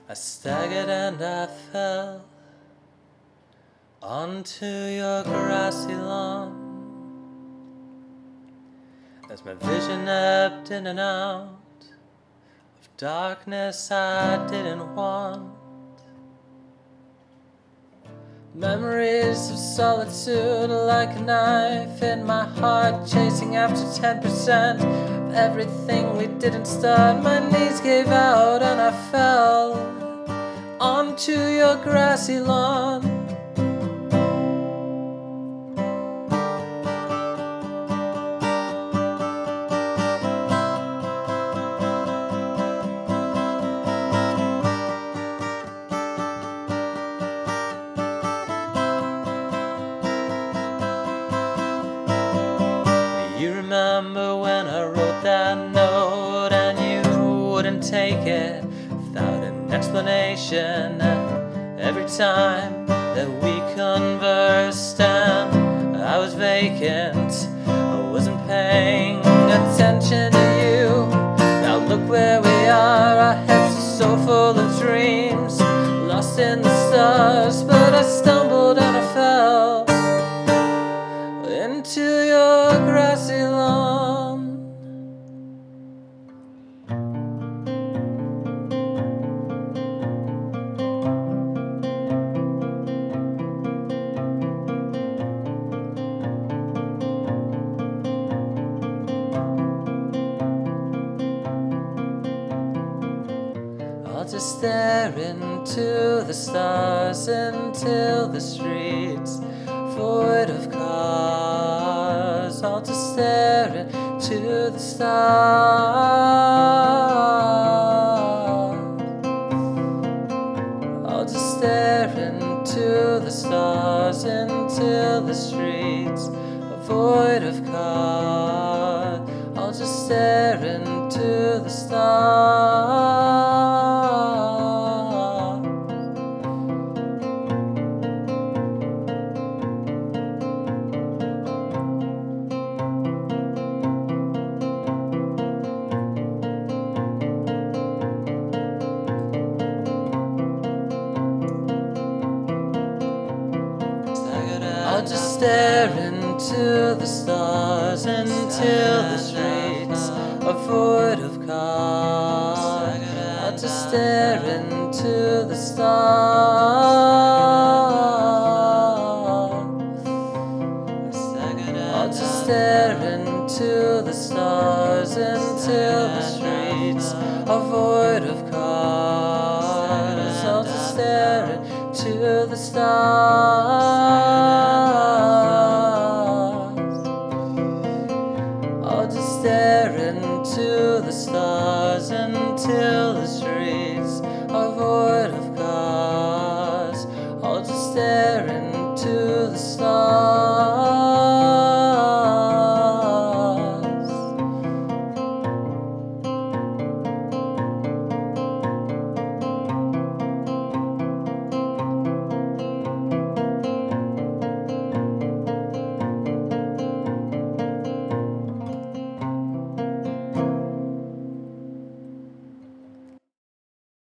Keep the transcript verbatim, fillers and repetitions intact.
I staggered and I fell onto your grassy lawn, as my vision ebbed in and out of darkness I didn't want. Memories of solitude like a knife in my heart, chasing after ten percent of everything we didn't start. My knees gave out and I fell onto your grassy lawn. You remember when I wrote that note and you wouldn't take it without an explanation, and every time that we conversed and I was vacant, I wasn't paying attention to you. Now look where we are, our heads are so full of dreams, lost in the stars, but I stumbled and I fell into your grassy lawn. I'll just stare into the stars until the streets void of cars. I'll just stare into the stars. I'll just stare into the stars until the streets are void of cars. I'll just stare into the stars. I'll just stare into the stars until the streets are void of cars. I'll just stare into the stars. I'll just stare into the stars until the streets are void of cars. I'll just stare into the stars. I'll just stare into the stars until